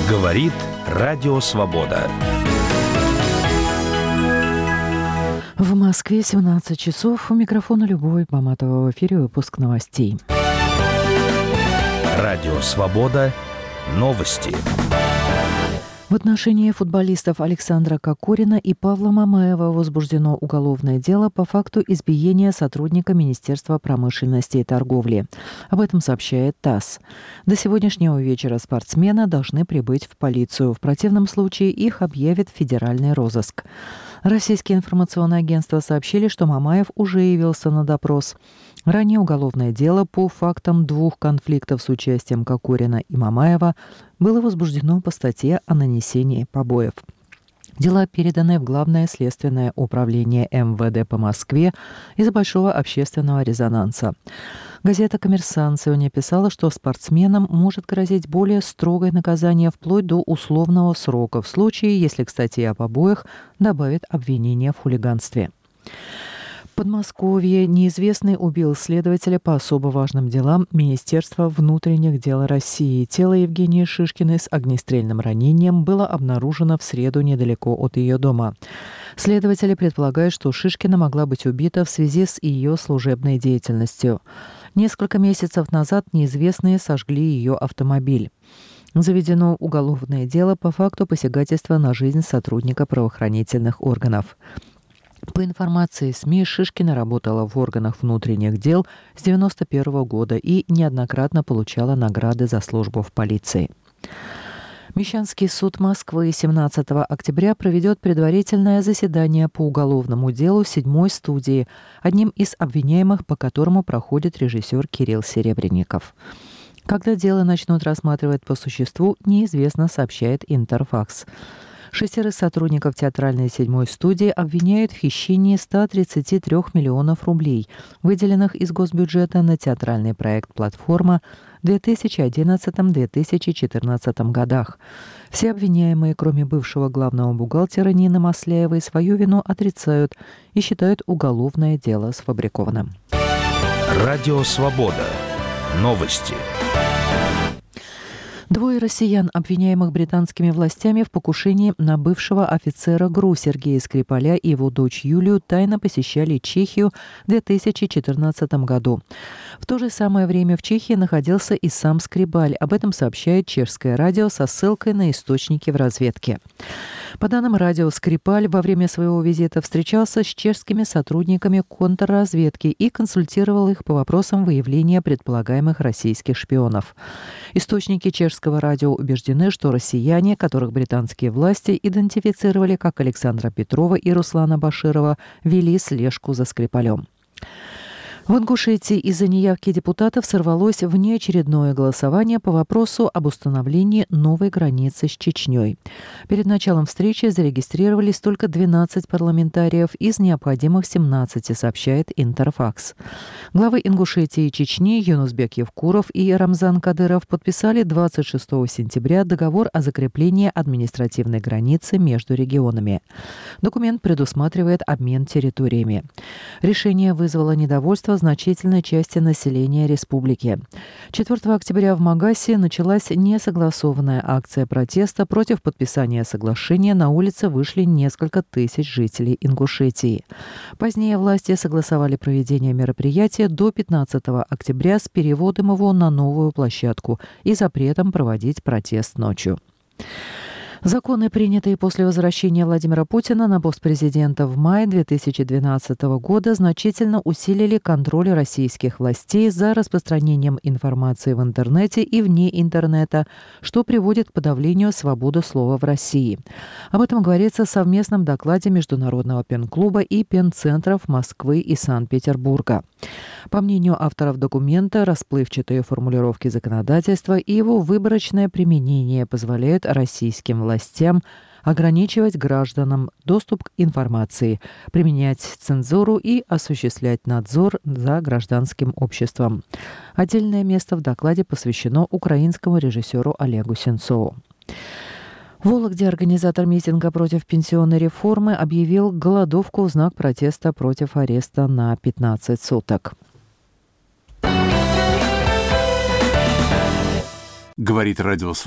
Говорит Радио Свобода. В Москве 17 часов. У микрофона Любовь Баматова. В эфире выпуск новостей. Радио Свобода. Новости. В отношении футболистов Александра Кокорина и Павла Мамаева возбуждено уголовное дело по факту избиения сотрудника Министерства промышленности и торговли. Об этом сообщает ТАСС. До сегодняшнего вечера спортсмены должны прибыть в полицию. В противном случае их объявит федеральный розыск. Российские информационные агентства сообщили, что Мамаев уже явился на допрос. Ранее уголовное дело по фактам 2 конфликтов с участием Кокорина и Мамаева было возбуждено по статье о нанесении побоев. Дела переданы в Главное следственное управление МВД по Москве из-за большого общественного резонанса. Газета «Коммерсант» сегодня писала, что спортсменам может грозить более строгое наказание вплоть до условного срока в случае, если к статье о побоях добавят обвинение в хулиганстве. В Подмосковье неизвестный убил следователя по особо важным делам Министерства внутренних дел России. Тело Евгении Шишкиной с огнестрельным ранением было обнаружено в среду недалеко от ее дома. Следователи предполагают, что Шишкина могла быть убита в связи с ее служебной деятельностью. Несколько месяцев назад неизвестные сожгли ее автомобиль. Заведено уголовное дело по факту посягательства на жизнь сотрудника правоохранительных органов. По информации СМИ, Шишкина работала в органах внутренних дел с 1991 года и неоднократно получала награды за службу в полиции. Мещанский суд Москвы 17 октября проведет предварительное заседание по уголовному делу 7-й студии, одним из обвиняемых, по которому проходит режиссер Кирилл Серебренников. Когда дело начнут рассматривать по существу, неизвестно, сообщает Интерфакс. 6 сотрудников театральной 7-й студии обвиняют в хищении 133 миллионов рублей, выделенных из госбюджета на театральный проект «Платформа» в 2011-2014 годах. Все обвиняемые, кроме бывшего главного бухгалтера Нины Масляевой, свою вину отрицают и считают уголовное дело сфабрикованным. Радио Свобода. Новости. 2 россиян, обвиняемых британскими властями в покушении на бывшего офицера ГРУ Сергея Скрипаля и его дочь Юлию, тайно посещали Чехию в 2014 году. В то же самое время в Чехии находился и сам Скрипаль. Об этом сообщает чешское радио со ссылкой на источники в разведке. По данным радио, Скрипаль во время своего визита встречался с чешскими сотрудниками контрразведки и консультировал их по вопросам выявления предполагаемых российских шпионов. Источники чешского радио убеждены, что россияне, которых британские власти идентифицировали как Александра Петрова и Руслана Баширова, вели слежку за Скрипалем. В Ингушетии из-за неявки депутатов сорвалось внеочередное голосование по вопросу об установлении новой границы с Чечней. Перед началом встречи зарегистрировались только 12 парламентариев из необходимых 17, сообщает Интерфакс. Главы Ингушетии и Чечни Юнусбек Евкуров и Рамзан Кадыров подписали 26 сентября договор о закреплении административной границы между регионами. Документ предусматривает обмен территориями. Решение вызвало недовольство значительной части населения республики. 4 октября в Магасе началась несогласованная акция протеста против подписания соглашения. На улице вышли несколько тысяч жителей Ингушетии. Позднее власти согласовали проведение мероприятия до 15 октября с переводом его на новую площадку и запретом проводить протест ночью. Законы, принятые после возвращения Владимира Путина на пост президента в мае 2012 года, значительно усилили контроль российских властей за распространением информации в интернете и вне интернета, что приводит к подавлению свободы слова в России. Об этом говорится в совместном докладе Международного пен-клуба и пен-центров Москвы и Санкт-Петербурга. По мнению авторов документа, расплывчатые формулировки законодательства и его выборочное применение позволяют российским властям ограничивать гражданам доступ к информации, применять цензуру и осуществлять надзор за гражданским обществом. Отдельное место в докладе посвящено украинскому режиссеру Олегу Сенцову. В Вологде организатор митинга против пенсионной реформы объявил голодовку в знак протеста против ареста на 15 суток. Говорит Радио